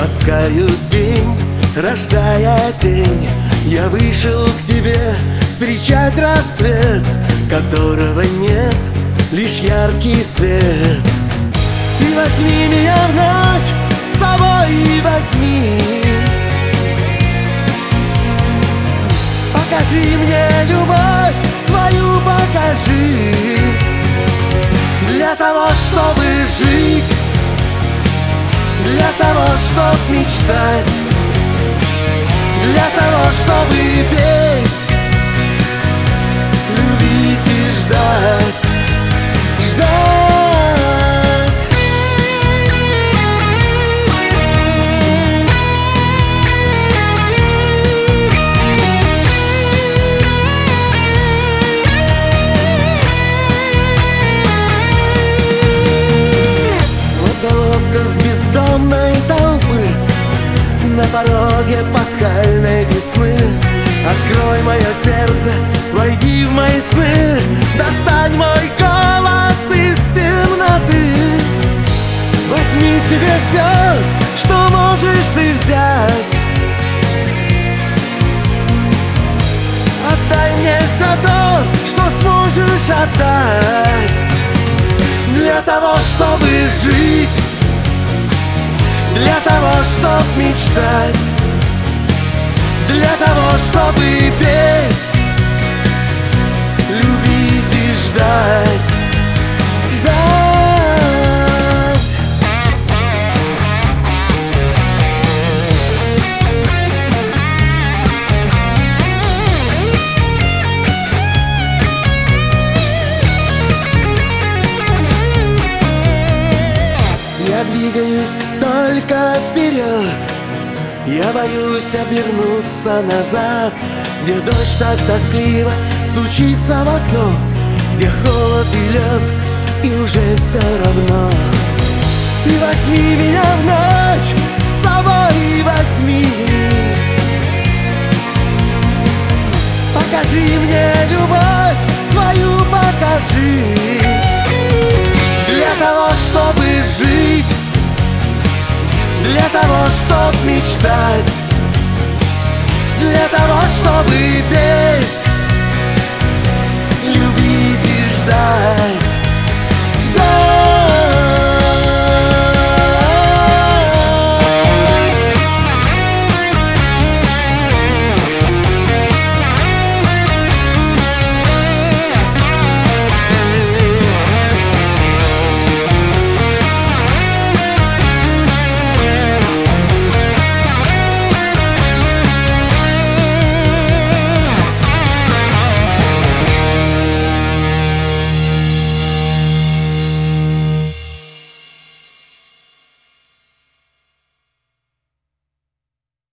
Ласкают день, рождая тень. Я вышел к тебе встречать рассвет, которого нет, лишь яркий свет. Ты возьми меня в ночь с собой и возьми. Покажи мне любовь свою, покажи. Для того, чтобы жить, для того, чтоб мечтать, для того, чтобы петь, любить и ждать, ждать. Бездомной толпы на пороге пасхальной весны. Открой мое сердце, войди в мои сны, достань мой голос из темноты. Возьми себе все, что можешь ты взять. Отдай мне все то, что сможешь отдать. Для того, чтобы жить, для того, чтоб мечтать, для того, чтобы петь, любить и ждать, ждать. Я двигаюсь только вперед, я боюсь обернуться назад, где дождь так тоскливо стучится в окно, где холод и лед, и уже все равно. Ты возьми меня в ночь с собой и возьми. Покажи мне любовь свою, покажи. Для того, чтобы жить, для того, чтоб мечтать, для того, чтобы петь,